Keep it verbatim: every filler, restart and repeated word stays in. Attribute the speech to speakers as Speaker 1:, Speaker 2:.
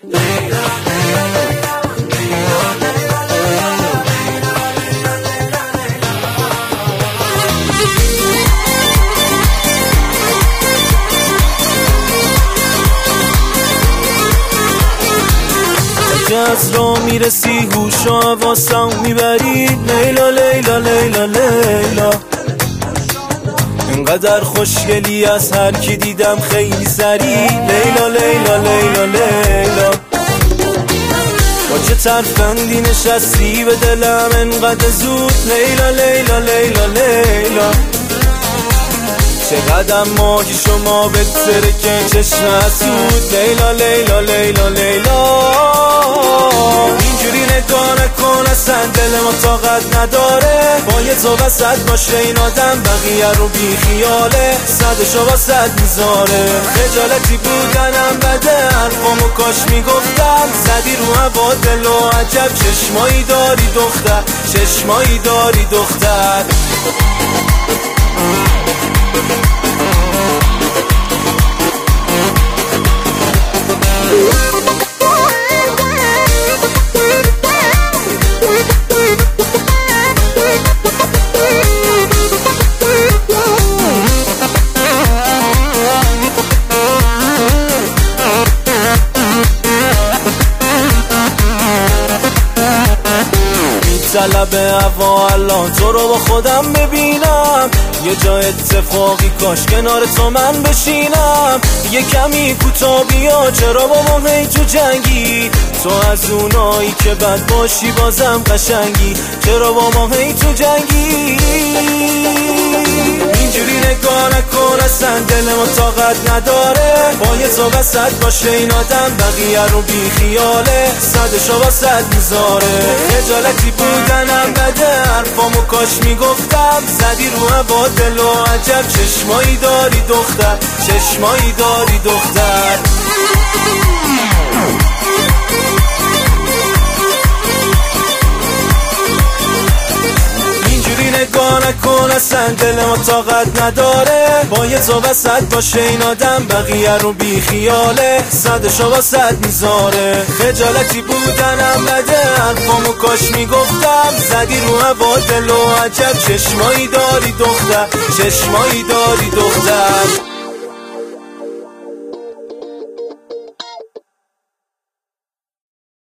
Speaker 1: که از را میرسی هوشا واسم میبری لیلا لیلا لیلا لیلا. اینقدر خوشگلی از هر کی دیدم خیلی سری لیلا لیلا لیلا لیلا. با چه ترفندی نشستی به دلم انقدر زود لیلا لیلا لیلا لیلا. چقدر ماهی شما بهتره که چشم حسود لیلا لیلا لیلا لیلا. اینجوری نگاه نکن اصلا دل ما طاقت نداره با یه تو وسط باشه این آدم بقیه رو بی خیاله صدشو وسط میذاره. خجالتی بودنم بده حرفامو کاش میگفتم زدی رو هوا دل و عجب چشمایی داری دختر چشمایی داری دختر. طلب هوا الان تو رو با خودم ببینم یه جا اتفاقی کاش کنار تو من بشینم. یه کمی کوتاه بیا چرا با ما هی تو جنگی تو از اونایی که بد باشی بازم قشنگی چرا با ما هی تو جنگی. اینجوری نگاه نکن اصلا دل ما طاقت نداره با یه تو وسط باشه این آدم بقیه رو بی خیاله صدشو وسط میذاره. خجالتی بودنم بده حرفامو کاش میگفتم زدی رو هوا دل و عجب چشمایی داری دختر چشمایی داری دختر. نگاه نکن اصلا دل ما طاقت نداره با یه تو وسط باشه این آدم بقیه رو بی خیاله صدشو وسط میذاره. خجالتی بودنم بده حرفامو کاش میگفتم زدی رو هوا دل و عجب چشمایی داری دختر چشمایی داری دختر.